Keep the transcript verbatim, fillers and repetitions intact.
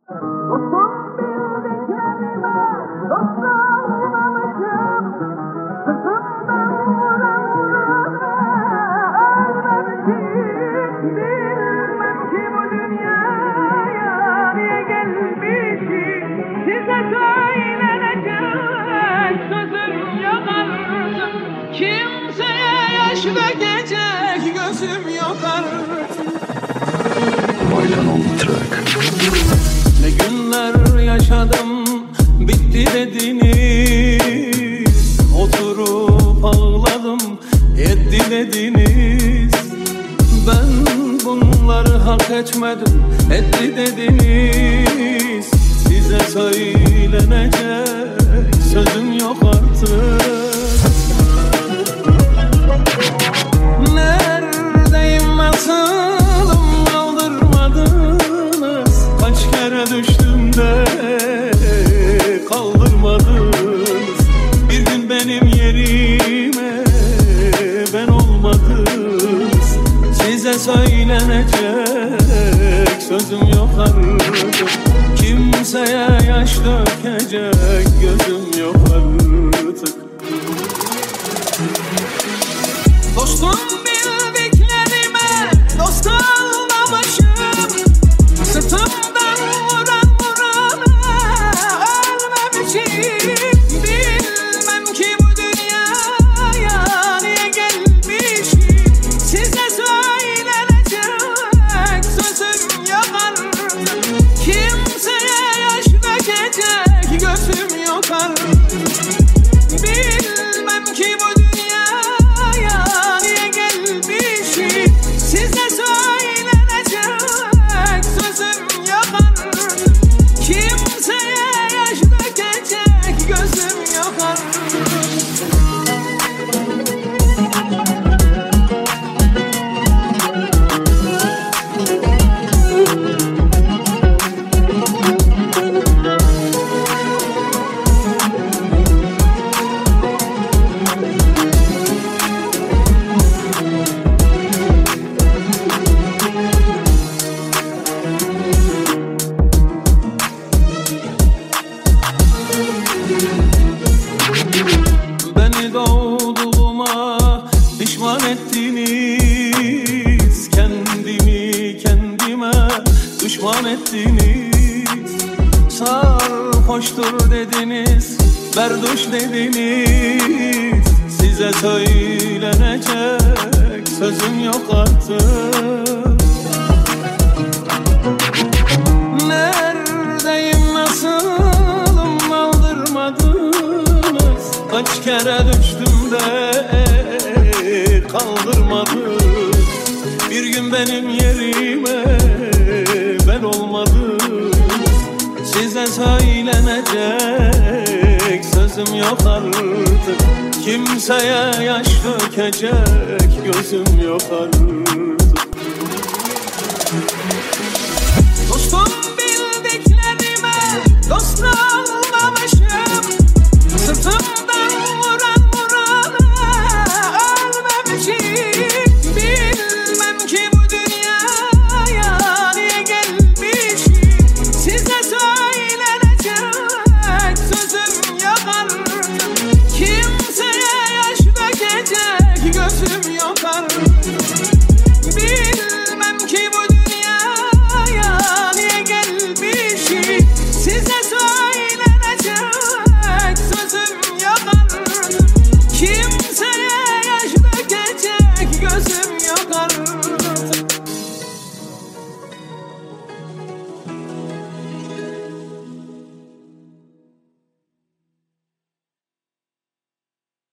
Dökecek gözüm yok artık. Ne günler yaşadım, bitti dediniz. Oturup ağladım, etti dediniz. Ben bunları hak etmedim, etti dediniz. Size söylenecek sözüm yok artık. Neredeyim, nasılım, kaldırmadınız. Kaç kere düştüm de kaldırmadınız. Bir gün benim yerime ben olmadınız. Size söylenecek sözüm yok artık. Kimseye yaş dökecek gözüm yok artık. Dostum bildiklerime dost olmamışım. Sırtımdan vuran vurana ölmemişim. Bilmem ki bu dünyaya niye gelmişim. Size söylenecek sözüm yok artık. Kimseye yaş dökecek gözüm yok artık. Bilmem ki bu beni doğduğuma pişman ettiniz. Kendimi kendime düşman ettiniz. Sarhoştur dediniz, berduş dediniz. Size söylenecek sözüm yok artık. Neredeyim, nasılım, aldırmadınız. Kaç kere düştüm de kaldırmadınız. Bir gün benim yerime ben olmadım. Size söylenecek sözüm yok artık. Kimseye yaş dökecek gözüm yok artık.